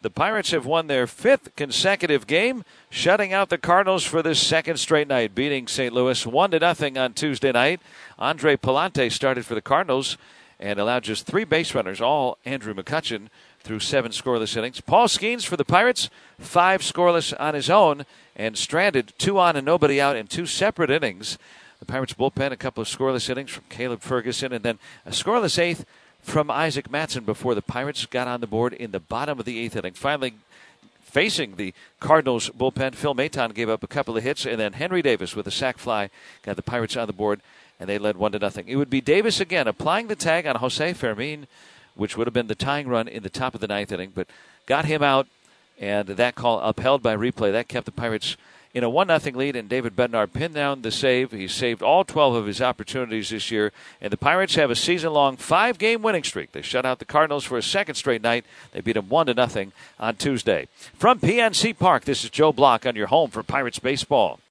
The Pirates have won their 5th consecutive game, shutting out the Cardinals for the 2nd straight night, beating St. Louis 1-0 on Tuesday night. Andre Palante started for the Cardinals and allowed just 3 base runners, all Andrew McCutchen, through 7 scoreless innings. Paul Skeens for the Pirates, 5 scoreless on his own, and stranded 2 on and nobody out in 2 separate innings. The Pirates bullpen, a couple of scoreless innings from Caleb Ferguson, and then a scoreless 8th from Isaac Mattson before the Pirates got on the board in the bottom of the 8th inning. Finally, facing the Cardinals bullpen, Phil Maton gave up a couple of hits, and then Henry Davis with a sac fly got the Pirates on the board, and they led 1-0. It would be Davis again applying the tag on Jose Fermin, which would have been the tying run in the top of the 9th inning, but got him out, and that call upheld by replay. That kept the Pirates in a 1-0 lead, and David Bednar pinned down the save. He saved all 12 of his opportunities this year, and the Pirates have a season-long 5-game winning streak. They shut out the Cardinals for a 2nd straight night. They beat them 1-0 on Tuesday. From PNC Park, this is Joe Block on your home for Pirates baseball.